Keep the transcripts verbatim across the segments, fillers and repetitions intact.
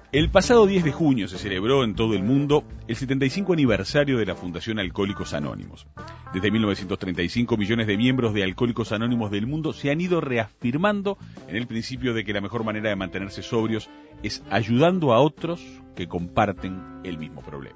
El pasado diez de junio se celebró en todo el mundo el setenta y cinco aniversario de la Fundación Alcohólicos Anónimos. Desde mil novecientos treinta y cinco, millones de miembros de Alcohólicos Anónimos del mundo se han ido reafirmando en el principio de que la mejor manera de mantenerse sobrios es ayudando a otros que comparten el mismo problema.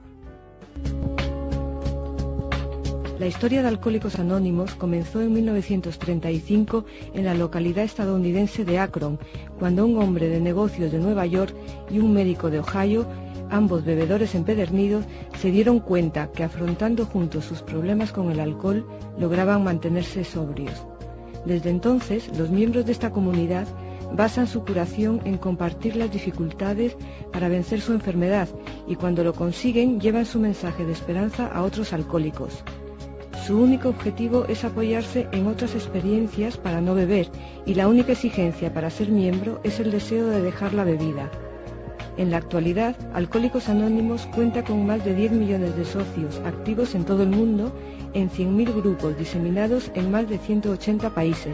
La historia de Alcohólicos Anónimos comenzó en mil novecientos treinta y cinco en la localidad estadounidense de Akron, cuando un hombre de negocios de Nueva York y un médico de Ohio, ambos bebedores empedernidos, se dieron cuenta que afrontando juntos sus problemas con el alcohol, lograban mantenerse sobrios. Desde entonces, los miembros de esta comunidad basan su curación en compartir las dificultades para vencer su enfermedad y cuando lo consiguen llevan su mensaje de esperanza a otros alcohólicos. Su único objetivo es apoyarse en otras experiencias para no beber y la única exigencia para ser miembro es el deseo de dejar la bebida. En la actualidad, Alcohólicos Anónimos cuenta con más de diez millones de socios activos en todo el mundo, en cien mil grupos diseminados en más de ciento ochenta países.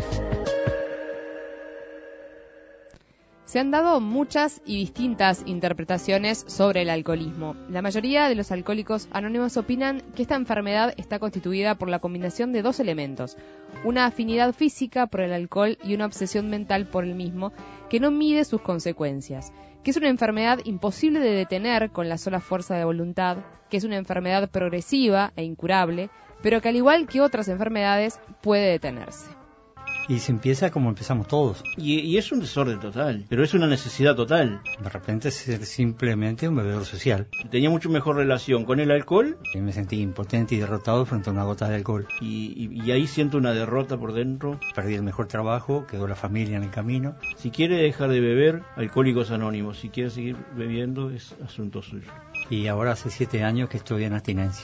Se han dado muchas y distintas interpretaciones sobre el alcoholismo. La mayoría de los alcohólicos anónimos opinan que esta enfermedad está constituida por la combinación de dos elementos, una afinidad física por el alcohol y una obsesión mental por el mismo, que no mide sus consecuencias, que es una enfermedad imposible de detener con la sola fuerza de voluntad, que es una enfermedad progresiva e incurable, pero que al igual que otras enfermedades puede detenerse. Y se empieza como empezamos todos. Y, y es un desorden total, pero es una necesidad total. De repente ser simplemente un bebedor social. Tenía mucho mejor relación con el alcohol. Y me sentí impotente y derrotado frente a una gota de alcohol. Y, y, y ahí siento una derrota por dentro. Perdí el mejor trabajo, quedó la familia en el camino. Si quiere dejar de beber, Alcohólicos Anónimos. Si quiere seguir bebiendo, es asunto suyo. Y ahora hace siete años que estoy en abstinencia.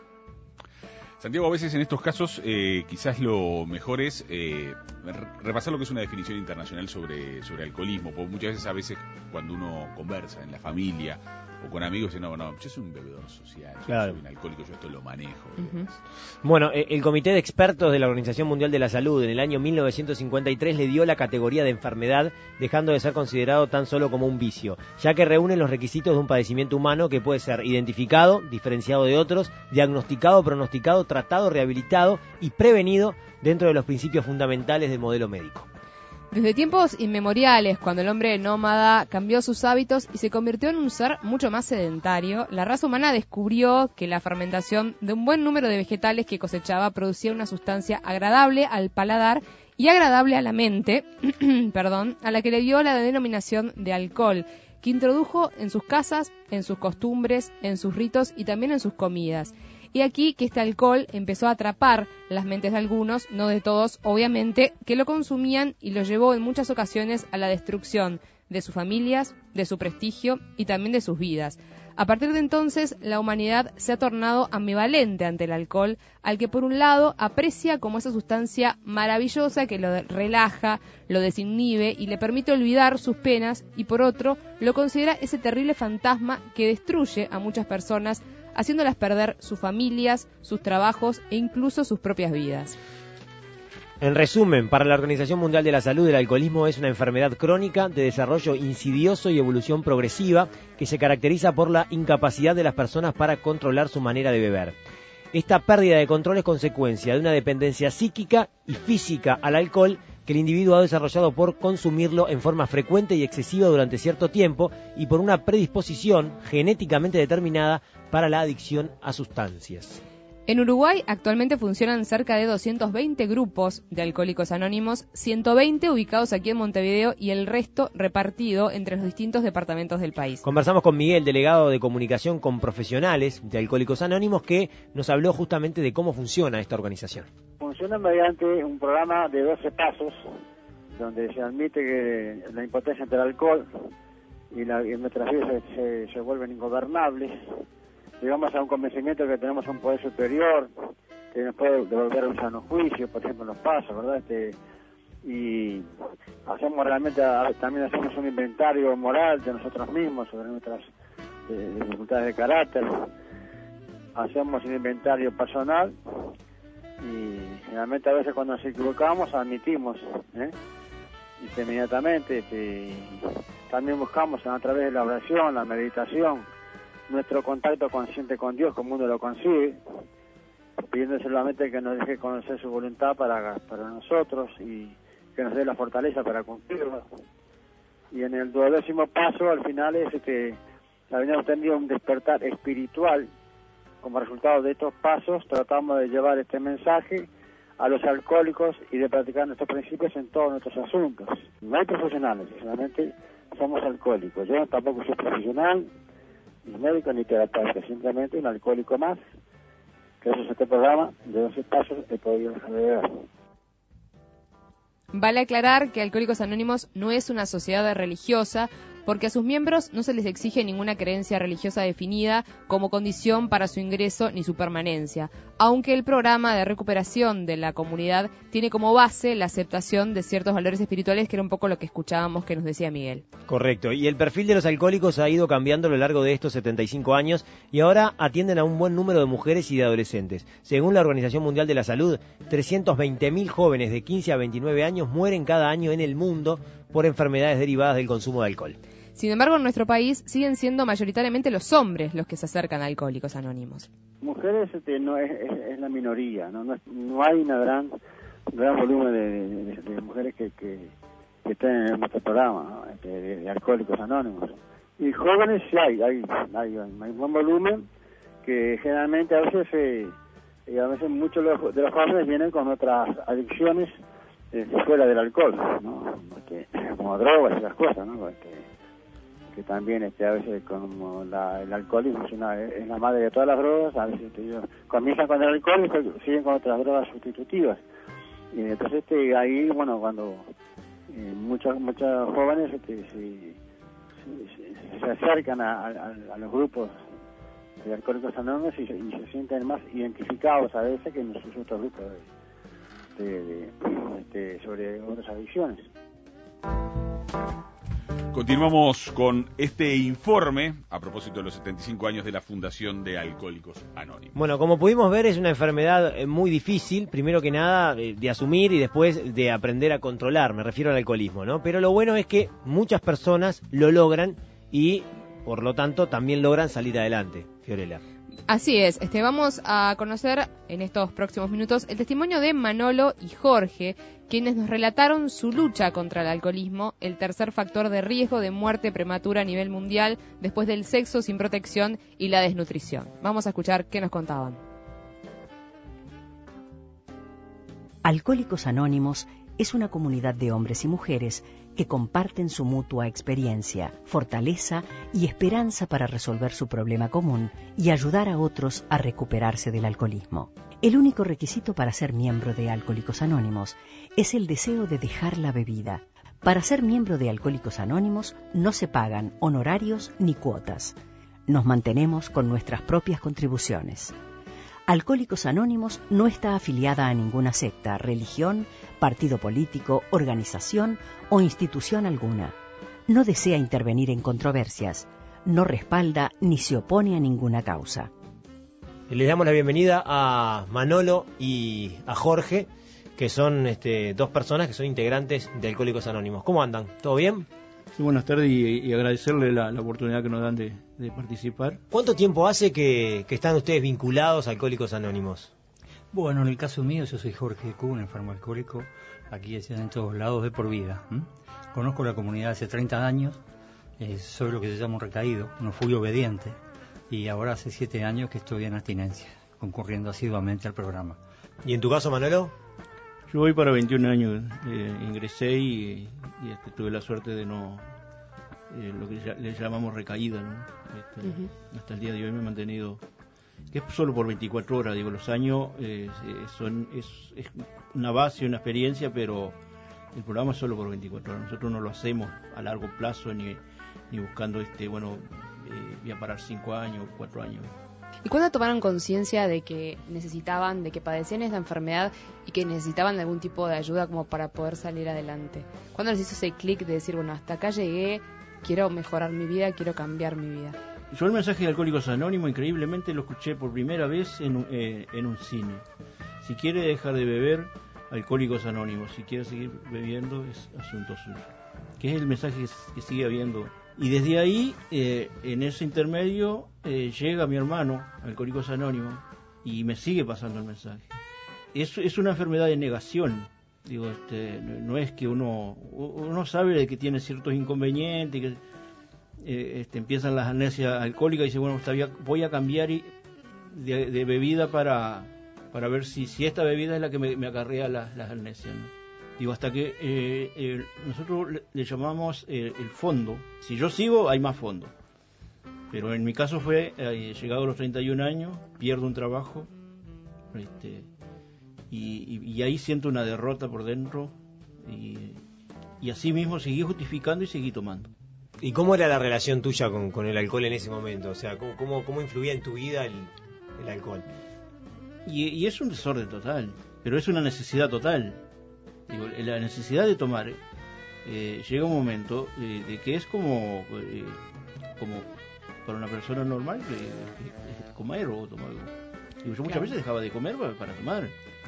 Santiago, a veces en estos casos eh, quizás lo mejor es eh, repasar lo que es una definición internacional sobre, sobre alcoholismo, porque muchas veces a veces cuando uno conversa en la familia o con amigos, dice, no, no, yo soy un bebedor social, claro. Yo soy un alcohólico, yo esto lo manejo. Uh-huh. Bueno, el Comité de Expertos de la Organización Mundial de la Salud en el año mil novecientos cincuenta y tres le dio la categoría de enfermedad, dejando de ser considerado tan solo como un vicio, ya que reúne los requisitos de un padecimiento humano que puede ser identificado, diferenciado de otros, diagnosticado, pronosticado, tratado, rehabilitado y prevenido dentro de los principios fundamentales del modelo médico. Desde tiempos inmemoriales, cuando el hombre nómada cambió sus hábitos y se convirtió en un ser mucho más sedentario, la raza humana descubrió que la fermentación de un buen número de vegetales que cosechaba producía una sustancia agradable al paladar y agradable a la mente, perdón, a la que le dio la denominación de alcohol, que introdujo en sus casas, en sus costumbres, en sus ritos y también en sus comidas. Y aquí que este alcohol empezó a atrapar las mentes de algunos, no de todos, obviamente, que lo consumían y lo llevó en muchas ocasiones a la destrucción de sus familias, de su prestigio y también de sus vidas. A partir de entonces, la humanidad se ha tornado ambivalente ante el alcohol, al que por un lado aprecia como esa sustancia maravillosa que lo relaja, lo desinhibe y le permite olvidar sus penas, y por otro, lo considera ese terrible fantasma que destruye a muchas personas, haciéndolas perder sus familias, sus trabajos e incluso sus propias vidas. En resumen, para la Organización Mundial de la Salud, el alcoholismo es una enfermedad crónica de desarrollo insidioso y evolución progresiva que se caracteriza por la incapacidad de las personas para controlar su manera de beber. Esta pérdida de control es consecuencia de una dependencia psíquica y física al alcohol que el individuo ha desarrollado por consumirlo en forma frecuente y excesiva durante cierto tiempo y por una predisposición genéticamente determinada para la adicción a sustancias. En Uruguay actualmente funcionan cerca de doscientos veinte grupos de alcohólicos anónimos, ciento veinte ubicados aquí en Montevideo y el resto repartido entre los distintos departamentos del país. Conversamos con Miguel, delegado de comunicación con profesionales de Alcohólicos Anónimos, que nos habló justamente de cómo funciona esta organización. Funciona mediante un programa de doce pasos, donde se admite que la impotencia ante el alcohol y, la, y nuestras vidas se, se, se vuelven ingobernables. Llegamos a un convencimiento que tenemos un poder superior que nos puede devolver un sano juicio, por ejemplo, en los pasos, ¿verdad? Este, y hacemos realmente, también hacemos un inventario moral de nosotros mismos sobre nuestras eh, dificultades de carácter. Hacemos un inventario personal y generalmente a veces cuando nos equivocamos admitimos, ¿eh? Inmediatamente, este, también buscamos a través de la oración, la meditación, nuestro contacto consciente con Dios, como uno lo consigue, pidiendo solamente que nos deje conocer su voluntad para, para nosotros y que nos dé la fortaleza para cumplirlo. Y en el duodécimo paso, al final, es que habiendo tenido un despertar espiritual, como resultado de estos pasos, tratamos de llevar este mensaje a los alcohólicos y de practicar nuestros principios en todos nuestros asuntos. No hay profesionales, solamente somos alcohólicos. Yo tampoco soy profesional, ni médico ni terapeuta, simplemente un alcohólico más. Gracias a este programa de doce pasos he podido dejar de beber. Vale aclarar que Alcohólicos Anónimos no es una sociedad religiosa, porque a sus miembros no se les exige ninguna creencia religiosa definida como condición para su ingreso ni su permanencia, aunque el programa de recuperación de la comunidad tiene como base la aceptación de ciertos valores espirituales, que era un poco lo que escuchábamos que nos decía Miguel. Correcto, y el perfil de los alcohólicos ha ido cambiando a lo largo de estos setenta y cinco años y ahora atienden a un buen número de mujeres y de adolescentes. Según la Organización Mundial de la Salud, trescientos veinte mil jóvenes de quince a veintinueve años mueren cada año en el mundo por enfermedades derivadas del consumo de alcohol. Sin embargo, en nuestro país siguen siendo mayoritariamente los hombres los que se acercan a Alcohólicos Anónimos. Mujeres este, no es, es, es la minoría, no no, es, no hay una gran gran volumen de, de, de mujeres que, que, que estén en nuestro programa, ¿no? Este, de, de Alcohólicos Anónimos. Y jóvenes sí hay, hay, hay, hay un buen volumen que generalmente a veces, eh, y a veces muchos de los, de los jóvenes vienen con otras adicciones eh, fuera del alcohol, ¿no? Este, como drogas y esas cosas, ¿no? Este, que también este, a veces como la, el alcoholismo es, una, es la madre de todas las drogas, a veces este, ellos comienzan con el alcohol y siguen con otras drogas sustitutivas. Y entonces este, ahí, bueno, cuando eh, muchos muchos jóvenes este, se, se, se acercan a, a, a los grupos de Alcohólicos Anónimos y se, y se sienten más identificados a veces que en sus otros grupos de, de, de, de, sobre otras adicciones. Continuamos con este informe a propósito de los setenta y cinco años de la fundación de Alcohólicos Anónimos. Bueno, como pudimos ver, es una enfermedad muy difícil, primero que nada, de asumir y después de aprender a controlar, me refiero al alcoholismo, ¿no? Pero lo bueno es que muchas personas lo logran y, por lo tanto, también logran salir adelante, Fiorella. Así es, este, vamos a conocer en estos próximos minutos el testimonio de Manolo y Jorge, quienes nos relataron su lucha contra el alcoholismo, el tercer factor de riesgo de muerte prematura a nivel mundial después del sexo sin protección y la desnutrición. Vamos a escuchar qué nos contaban. Alcohólicos Anónimos es una comunidad de hombres y mujeres que comparten su mutua experiencia, fortaleza y esperanza para resolver su problema común y ayudar a otros a recuperarse del alcoholismo. El único requisito para ser miembro de Alcohólicos Anónimos es el deseo de dejar la bebida. Para ser miembro de Alcohólicos Anónimos no se pagan honorarios ni cuotas. Nos mantenemos con nuestras propias contribuciones. Alcohólicos Anónimos no está afiliada a ninguna secta, religión, partido político, organización o institución alguna. No desea intervenir en controversias, no respalda ni se opone a ninguna causa. Les damos la bienvenida a Manolo y a Jorge, que son este, dos personas que son integrantes de Alcohólicos Anónimos. ¿Cómo andan? ¿Todo bien? Sí, buenas tardes y, y agradecerle la, la oportunidad que nos dan de, de participar. ¿Cuánto tiempo hace que, que están ustedes vinculados a Alcohólicos Anónimos? Bueno, en el caso mío, yo soy Jorge Q, un enfermo alcohólico, aquí en todos lados de por vida. ¿Mm? Conozco la comunidad hace treinta años, eh, soy lo que se llama un recaído, no fui obediente, y ahora hace siete años que estoy en abstinencia, concurriendo asiduamente al programa. ¿Y en tu caso, Manolo? Yo voy para veintiún años, eh, ingresé y, y este, tuve la suerte de no, eh, lo que ya, le llamamos recaída, ¿no? Este, uh-huh. Hasta el día de hoy me he mantenido, que es solo por veinticuatro horas, digo, los años eh, son es, es una base, una experiencia, pero el programa es solo por veinticuatro horas. Nosotros no lo hacemos a largo plazo ni, ni buscando, este bueno, eh, voy a parar cinco años, cuatro años. ¿Y cuándo tomaron conciencia de que necesitaban, de que padecían esta enfermedad y que necesitaban algún tipo de ayuda como para poder salir adelante? ¿Cuándo les hizo ese clic de decir, bueno, hasta acá llegué, quiero mejorar mi vida, quiero cambiar mi vida? Yo el mensaje de Alcohólicos Anónimos, increíblemente, lo escuché por primera vez en, eh, en un cine. Si quiere dejar de beber, Alcohólicos Anónimos. Si quiere seguir bebiendo, es asunto suyo. que es el mensaje que, que sigue habiendo. Y desde ahí, eh, en ese intermedio, eh, llega mi hermano, Alcohólicos Anónimos, y me sigue pasando el mensaje. Es, es una enfermedad de negación. Digo, este, no es que uno uno sabe de que tiene ciertos inconvenientes, que eh, este, empiezan las amnesias alcohólicas y dice, bueno, voy a cambiar y, de, de bebida para, para ver si, si esta bebida es la que me, me acarrea las, las amnesias, ¿no? Digo, hasta que eh, eh, nosotros le, le llamamos eh, el fondo. Si yo sigo, hay más fondo. Pero en mi caso fue, eh, llegado a los treinta y un años, pierdo un trabajo, este, y, y, y ahí siento una derrota por dentro, y, y así mismo seguí justificando y seguí tomando. ¿Y cómo era la relación tuya con, con el alcohol en ese momento? O sea, ¿cómo, cómo, cómo influía en tu vida el, el alcohol? Y, y es un desorden total, pero es una necesidad total. Digo, la necesidad de tomar eh, llega un momento eh, de que es como eh, como para una persona normal que, que, que comer o tomar. Digo, yo muchas claro. veces dejaba de comer para, para tomar.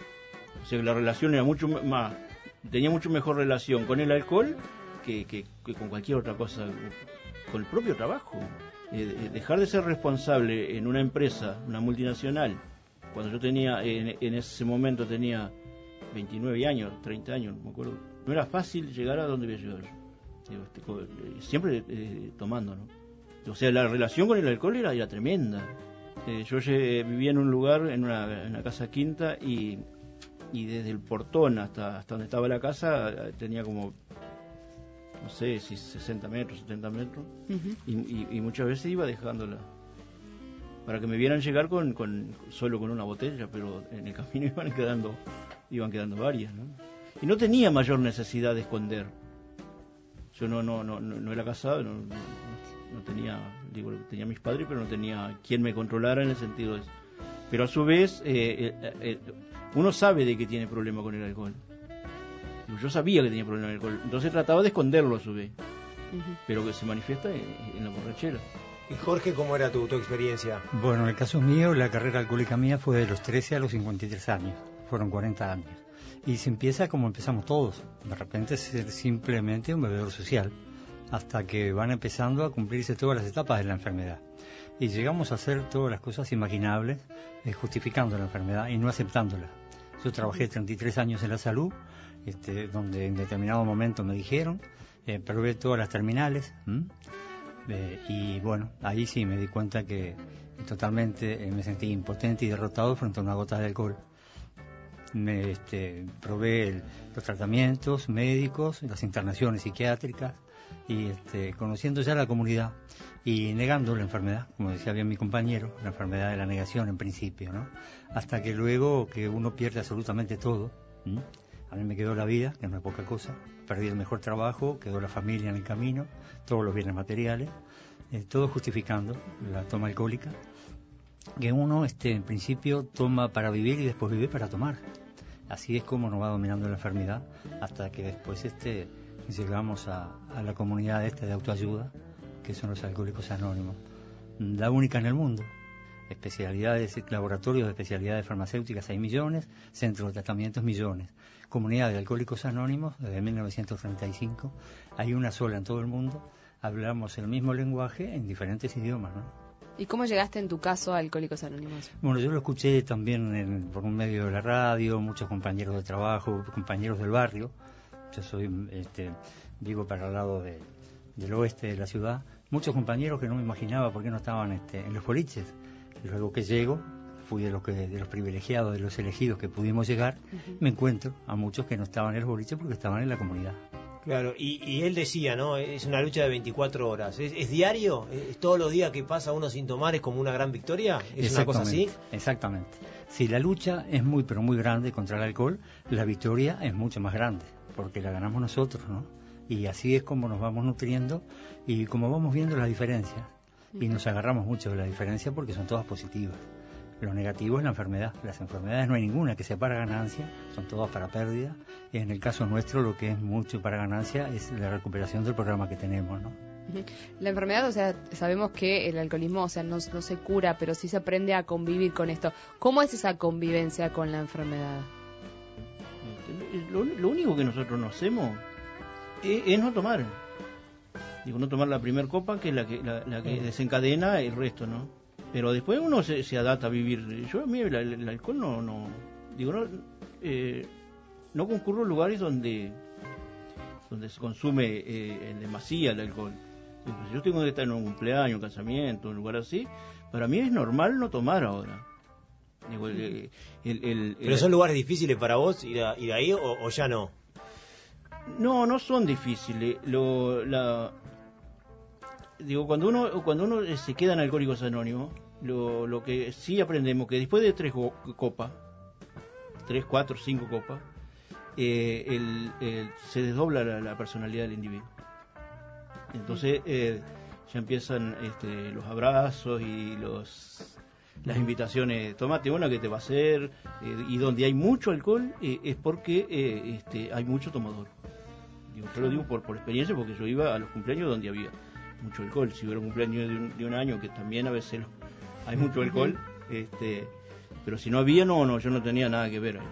O sea, la relación era mucho más, tenía mucho mejor relación con el alcohol que, que, que con cualquier otra cosa, con el propio trabajo. Eh, dejar de ser responsable en una empresa, una multinacional, cuando yo tenía, en, en ese momento tenía veintinueve años, treinta años, no me acuerdo. No era fácil llegar a donde voy a llegar. Digo, este, siempre eh, tomando, ¿no? O sea, la relación con el alcohol era, era tremenda. Eh, yo llegué, vivía en un lugar, en una, en una casa quinta, y, y desde el portón hasta, hasta donde estaba la casa tenía como, no sé, si sesenta metros, setenta metros, uh-huh. y, y, y muchas veces iba dejándola para que me vieran llegar con, con solo con una botella, pero en el camino iban quedando iban quedando varias, ¿no? Y no tenía mayor necesidad de esconder. Yo no no no no, no era casado, no, no, no tenía, digo, tenía mis padres, pero no tenía quien me controlara en el sentido de eso. Pero a su vez, eh, eh, eh, uno sabe de que tiene problema con el alcohol. Yo sabía que tenía problema con el alcohol, entonces trataba de esconderlo a su vez, uh-huh. pero que se manifiesta en, en la borrachera. ¿Y Jorge, cómo era tu, tu experiencia? Bueno, en el caso mío, la carrera alcohólica mía fue de los trece a los cincuenta y tres años. Fueron cuarenta años. Y se empieza como empezamos todos. De repente ser simplemente un bebedor social. Hasta que van empezando a cumplirse todas las etapas de la enfermedad. Y llegamos a hacer todas las cosas imaginables, eh, justificando la enfermedad y no aceptándola. Yo trabajé treinta y tres años en la salud, este, donde en determinado momento me dijeron, eh, probé todas las terminales, eh, y bueno, ahí sí me di cuenta que totalmente eh, me sentí impotente y derrotado frente a una gota de alcohol. Me este, probé el, los tratamientos médicos, las internaciones psiquiátricas, y este, conociendo ya la comunidad y negando la enfermedad, como decía bien mi compañero, la enfermedad de la negación en principio, ¿no? Hasta que luego que uno pierde absolutamente todo. ¿Mm? A mí me quedó la vida, que no es poca cosa, perdí el mejor trabajo, quedó la familia en el camino, todos los bienes materiales, eh, todo justificando la toma alcohólica, que uno este, en principio toma para vivir y después vive para tomar. Así es como nos va dominando la enfermedad, hasta que después este, llegamos a, a la comunidad esta de autoayuda, que son los Alcohólicos Anónimos, la única en el mundo. Especialidades, laboratorios de especialidades farmacéuticas hay millones, centros de tratamientos millones. Comunidad de Alcohólicos Anónimos, desde mil novecientos treinta y cinco, hay una sola en todo el mundo, hablamos el mismo lenguaje en diferentes idiomas, ¿no? ¿Y cómo llegaste en tu caso a Alcohólicos Anónimos? Bueno, yo lo escuché también en, por un medio de la radio, muchos compañeros de trabajo, compañeros del barrio. Yo soy, este, vivo para el lado de, del oeste de la ciudad. Muchos compañeros que no me imaginaba por qué no estaban este, en los boliches. Y luego que llego, fui de los, que, de los privilegiados, de los elegidos que pudimos llegar, uh-huh. me encuentro a muchos que no estaban en los boliches porque estaban en la comunidad. Claro, y, y él decía, ¿no? Es una lucha de veinticuatro horas. ¿Es, es diario? ¿Es todos los días que pasa uno sin tomar es como una gran victoria? ¿Es una cosa así? Exactamente. Si la lucha es muy, pero muy grande contra el alcohol, la victoria es mucho más grande, porque la ganamos nosotros, ¿no? Y así es como nos vamos nutriendo y como vamos viendo las diferencias. Y nos agarramos mucho de la diferencia porque son todas positivas. Lo negativo es la enfermedad. Las enfermedades no hay ninguna que sea para ganancia, son todas para pérdida. Y en el caso nuestro lo que es mucho para ganancia es la recuperación del programa que tenemos, ¿no? La enfermedad, o sea, sabemos que el alcoholismo, o sea, no, no se cura, pero sí se aprende a convivir con esto. ¿Cómo es esa convivencia con la enfermedad? Lo, lo único que nosotros no hacemos es, es no tomar. Digo, no tomar la primera copa, que es la que, la, la que desencadena el resto, ¿no? Pero después uno se, se adapta a vivir. Yo a mí el, el alcohol no, no digo, no, eh, no concurro en lugares donde donde se consume eh, en demasía el alcohol. Digo, si yo tengo que estar en un cumpleaños, un casamiento, un lugar así, para mí es normal no tomar ahora. Digo, el, el, el, el, ¿Pero son lugares difíciles para vos ir, a, ir ahí o, o ya no? No, no son difíciles. Lo, la, digo, cuando uno cuando uno se queda en Alcohólicos Anónimos, lo, lo que sí aprendemos que después de tres copas, tres, cuatro, cinco copas, eh, el, el, se desdobla la, la personalidad del individuo. Entonces eh, ya empiezan este, los abrazos y los las invitaciones, tómate una que te va a hacer, eh, y donde hay mucho alcohol eh, es porque eh, este, hay mucho tomador. Digo, yo lo digo por, por experiencia, porque yo iba a los cumpleaños donde había mucho alcohol. Si hubiera un cumpleaños de un, de un año, que también a veces lo, hay mucho alcohol, este, pero si no había, no, no, yo no tenía nada que ver ahí.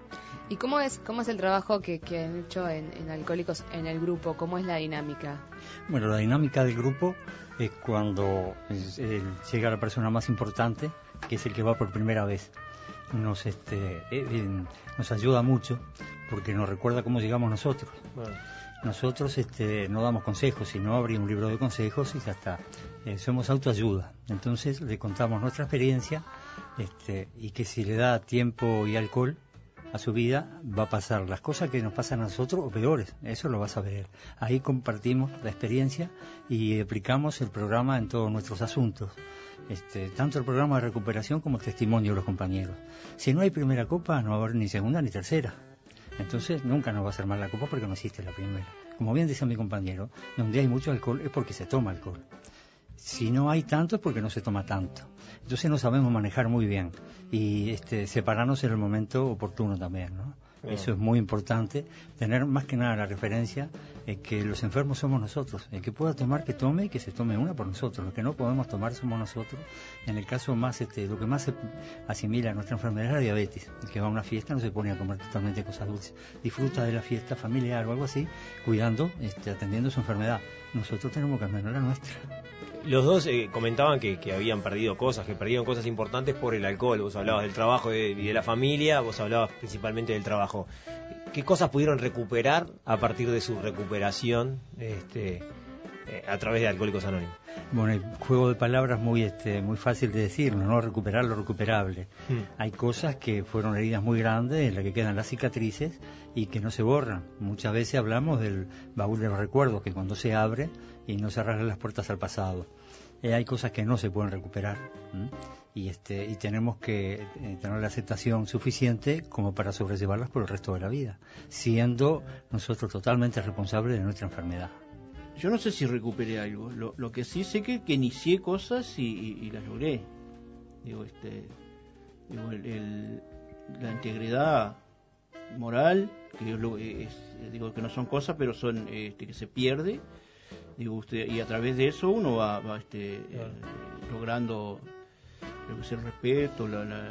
¿Y cómo es cómo es el trabajo que, que han hecho en, en Alcohólicos en el grupo? ¿Cómo es la dinámica? Bueno, la dinámica del grupo es cuando es, el, llega la persona más importante, que es el que va por primera vez. Nos este eh, eh, nos ayuda mucho porque nos recuerda cómo llegamos nosotros. Bueno. Nosotros este, no damos consejos, sino abrimos un libro de consejos y ya está. Eh, somos autoayuda. Entonces le contamos nuestra experiencia, este, y que si le da tiempo y alcohol a su vida, va a pasar las cosas que nos pasan a nosotros o peores. Eso lo vas a ver. Ahí compartimos la experiencia y aplicamos el programa en todos nuestros asuntos. Este, tanto el programa de recuperación como el testimonio de los compañeros. Si no hay primera copa, no va a haber ni segunda ni tercera. Entonces nunca nos va a hacer mal la copa porque no existe la primera. Como bien decía mi compañero, donde hay mucho alcohol es porque se toma alcohol. Si no hay tanto es porque no se toma tanto. Entonces no sabemos manejar muy bien y este, separarnos en el momento oportuno también, ¿no? Bueno. Eso es muy importante, tener más que nada la referencia eh, que los enfermos somos nosotros. El que pueda tomar, que tome y que se tome una por nosotros. Los que no podemos tomar somos nosotros. En el caso más, este, lo que más se asimila a nuestra enfermedad es la diabetes. El que va a una fiesta no se pone a comer totalmente cosas dulces. Disfruta de la fiesta familiar o algo así, cuidando, este, atendiendo su enfermedad. Nosotros tenemos que atender la nuestra. Los dos eh, comentaban que, que habían perdido cosas, que perdieron cosas importantes por el alcohol. Vos hablabas del trabajo y de, de la familia, vos hablabas principalmente del trabajo. ¿Qué cosas pudieron recuperar a partir de su recuperación este, eh, a través de Alcohólicos Anónimos? Bueno, el juego de palabras muy este, muy fácil de decirlo, ¿no? Recuperar lo recuperable. Hmm. Hay cosas que fueron heridas muy grandes, en las que quedan las cicatrices y que no se borran. Muchas veces hablamos del baúl de los recuerdos, que cuando se abre y no se arreglan las puertas al pasado. Eh, hay cosas que no se pueden recuperar. ¿Mm? Y este y tenemos que eh, tener la aceptación suficiente como para sobrellevarlas por el resto de la vida, siendo nosotros totalmente responsables de nuestra enfermedad. Yo no sé si recuperé algo, lo, lo que sí sé que, que inicié cosas y, y, y las logré. Digo, este, digo el, el, la integridad moral, que yo lo, es, digo que no son cosas, pero son este, que se pierde. Digo, usted, y a través de eso uno va, va este, eh, logrando lo que es el respeto, la, la,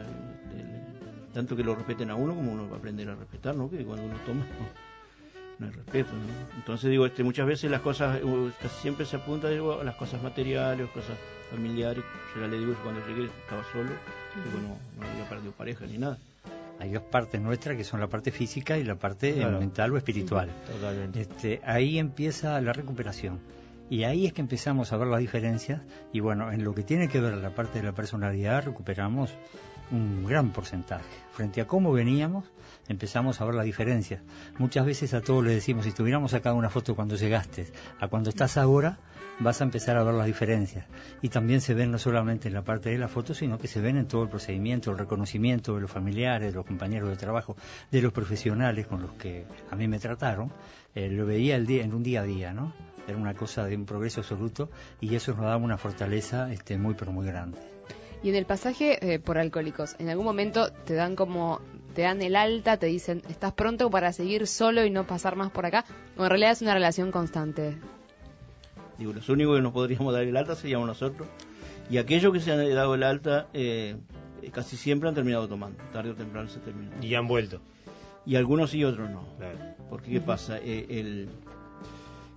el, tanto que lo respeten a uno como uno va a aprender a respetar, ¿no? Que cuando uno toma no, no hay respeto, ¿no? Entonces digo, este, muchas veces las cosas, casi siempre se apunta digo, a las cosas materiales, cosas familiares. Yo ya le digo, cuando llegué estaba solo, digo, no, no había perdido pareja ni nada. Hay dos partes nuestras que son la parte física y la parte claro. mental o espiritual. Sí, totalmente. Este, ahí empieza la recuperación. Y ahí es que empezamos a ver las diferencias. Y bueno, en lo que tiene que ver la parte de la personalidad, recuperamos un gran porcentaje. Frente a cómo veníamos, empezamos a ver las diferencias. Muchas veces a todos les decimos, si tuviéramos sacado una foto cuando llegaste, a cuando estás ahora, vas a empezar a ver las diferencias. Y también se ven no solamente en la parte de la foto, sino que se ven en todo el procedimiento, el reconocimiento de los familiares, de los compañeros de trabajo, de los profesionales con los que a mí me trataron. Eh, lo veía el día, en un día a día, ¿no? Era una cosa de un progreso absoluto y eso nos daba una fortaleza este, muy pero muy grande. Y en el pasaje eh, por Alcohólicos, ¿en algún momento te dan como, te dan el alta, te dicen, estás pronto para seguir solo y no pasar más por acá? ¿O en realidad es una relación constante? Digo, los únicos que nos podríamos dar el alta seríamos nosotros. Y aquellos que se han dado el alta, eh, casi siempre han terminado tomando. Tarde o temprano se termina. Y han vuelto. Y algunos sí y otros no. Claro. Porque, ¿qué uh-huh. pasa? Eh, el,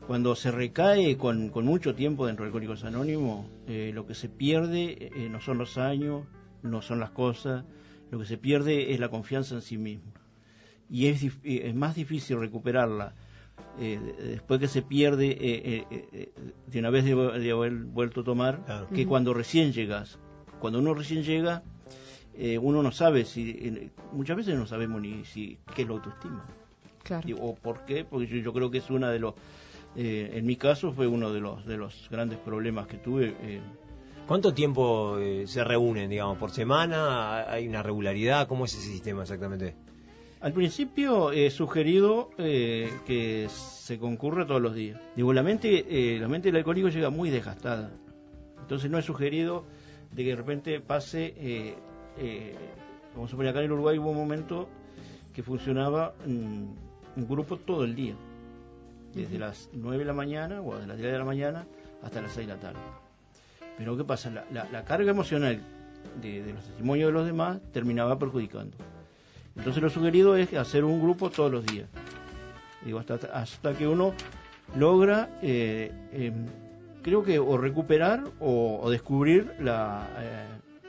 cuando se recae con, con mucho tiempo dentro de Alcohólicos Anónimos, eh, lo que se pierde eh, no son los años, no son las cosas, lo que se pierde es la confianza en sí mismo. Y es, es más difícil recuperarla eh, después que se pierde eh, eh, eh, de una vez de, de haber vuelto a tomar, claro, que uh-huh. cuando recién llegas. Cuando uno recién llega, eh, uno no sabe si, eh, muchas veces no sabemos ni si qué es la autoestima. Claro. Y, o por qué, porque yo, yo creo que es una de los, eh, en mi caso fue uno de los de los grandes problemas que tuve. Eh. ¿Cuánto tiempo eh, se reúnen, digamos, por semana? ¿Hay una regularidad? ¿Cómo es ese sistema exactamente? Al principio he sugerido eh, que se concurra todos los días. Digo, la mente, eh, la mente del alcohólico llega muy desgastada. Entonces no he sugerido de que de repente pase, eh, eh, vamos a suponer, acá en el Uruguay hubo un momento que funcionaba un, un grupo todo el día, desde uh-huh. las nueve de la mañana o de las diez de la mañana hasta las seis de la tarde. Pero ¿qué pasa? La, la, la carga emocional de, de los testimonios de los demás terminaba perjudicando. Entonces lo sugerido es hacer un grupo todos los días. Digo, hasta, hasta que uno logra, eh, eh, creo que o recuperar o, o descubrir la, eh,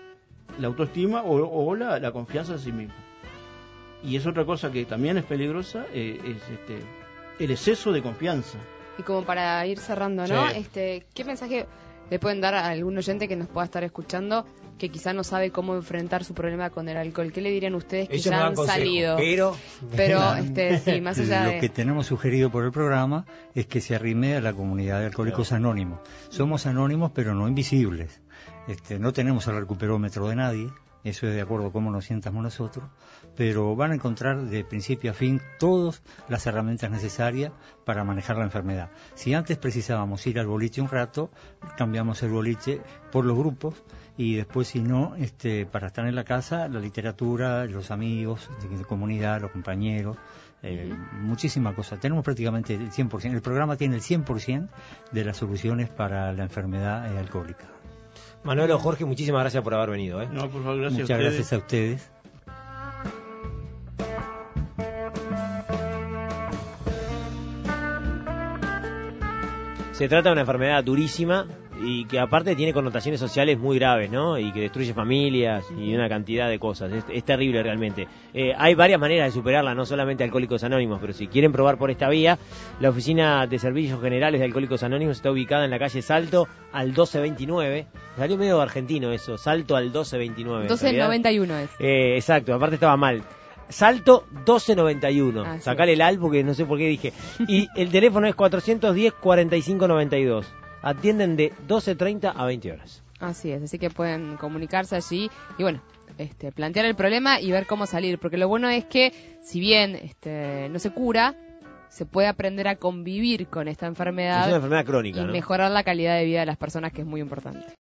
la autoestima o, o la, la confianza en sí mismo. Y es otra cosa que también es peligrosa, eh, es este, el exceso de confianza. Y como para ir cerrando, ¿no? Sí. Este, ¿qué mensaje le pueden dar a algún oyente que nos pueda estar escuchando que quizá no sabe cómo enfrentar su problema con el alcohol? ¿Qué le dirían ustedes que Ellos ya han consejo, salido? Pero, pero este, sí, más allá lo de... que tenemos sugerido por el programa es que se arrime a la comunidad de Alcohólicos claro. Anónimos. Somos anónimos, pero no invisibles. Este, no tenemos el recuperómetro de nadie. Eso es de acuerdo a cómo nos sientamos nosotros, pero van a encontrar de principio a fin todas las herramientas necesarias para manejar la enfermedad. Si antes precisábamos ir al boliche un rato, cambiamos el boliche por los grupos, y después, si no, este, para estar en la casa, la literatura, los amigos de, de comunidad, los compañeros, eh, uh-huh. muchísimas cosas. Tenemos prácticamente el cien por ciento, el programa tiene el cien por ciento de las soluciones para la enfermedad eh, alcohólica. Manolo, Jorge, muchísimas gracias por haber venido. ¿eh? No, por favor, gracias Muchas a ustedes. gracias a ustedes. Se trata de una enfermedad durísima y que aparte tiene connotaciones sociales muy graves, ¿no? Y que destruye familias y una cantidad de cosas. Es, es terrible realmente. Eh, hay varias maneras de superarla, no solamente Alcohólicos Anónimos, pero si quieren probar por esta vía, la oficina de servicios generales de Alcohólicos Anónimos está ubicada en la calle Salto al doce veintinueve. Salió medio argentino eso, Salto al doce veintinueve. doce noventa y uno es. Eh, exacto, aparte estaba mal. Salto doce noventa y uno. Ah, Sacale sí. el al porque no sé por qué dije. Y el teléfono es cuatrocientos diez, cuarenta y cinco noventa y dos. Atienden de doce treinta a veinte horas. Así es, así que pueden comunicarse allí y bueno, este, plantear el problema y ver cómo salir, porque lo bueno es que si bien este, no se cura, se puede aprender a convivir con esta enfermedad. Es una enfermedad crónica, y ¿no? mejorar la calidad de vida de las personas, que es muy importante.